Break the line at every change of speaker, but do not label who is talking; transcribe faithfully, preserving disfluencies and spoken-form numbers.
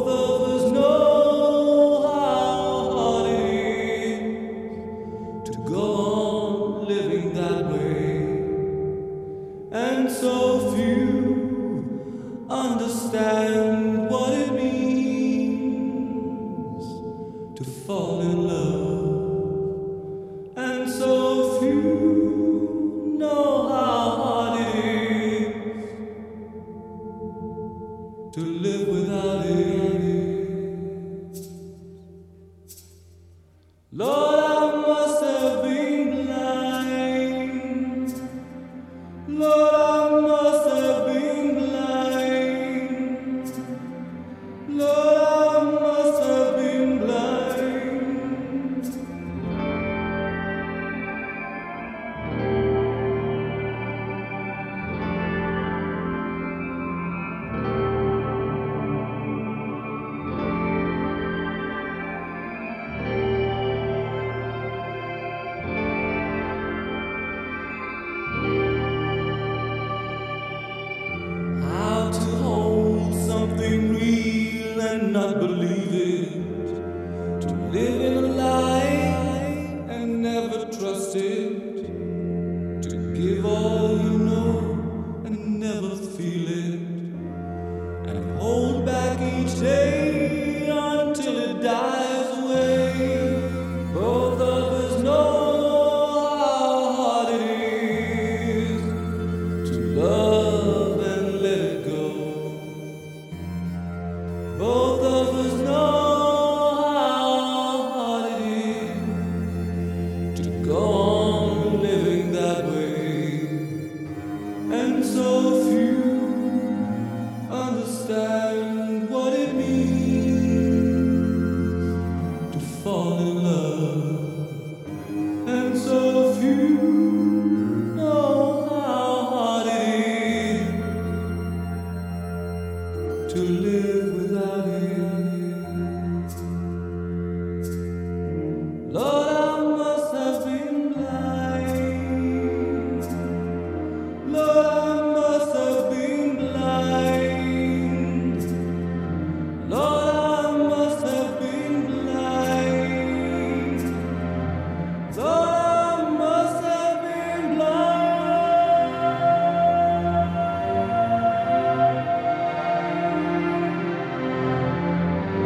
of us know how hard it is to go on living that way, and so few understand what it means to fall in love, and so few know how hard it is to live without it. Lord, I must have been blind. Lord, I must have been blind. Lord, I must have been blind. How to hold something real and not believe